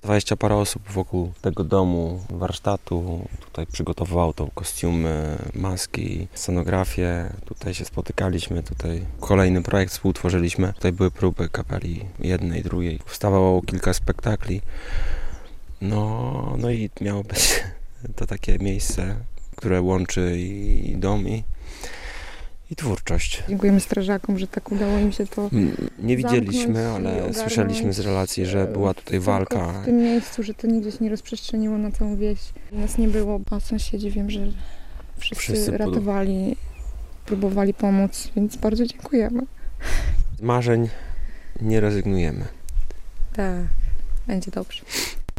20 parę osób wokół tego domu, warsztatu. Tutaj przygotowywało to kostiumy, maski, scenografię. Tutaj się spotykaliśmy, tutaj kolejny projekt współtworzyliśmy. Tutaj były próby kapeli jednej, drugiej. Powstawało kilka spektakli. No i miało być to takie miejsce, które łączy i dom, i twórczość. Dziękujemy strażakom, że tak udało im się to Nie widzieliśmy, zamknąć i ale ogarnąć słyszeliśmy z relacji, że była tutaj walka. w tym miejscu, że to nigdzie się nie rozprzestrzeniło na całą wieś. Nas nie było, a sąsiedzi wiem, że wszyscy ratowali, próbowali pomóc, więc bardzo dziękujemy. Z marzeń nie rezygnujemy. Tak, będzie dobrze.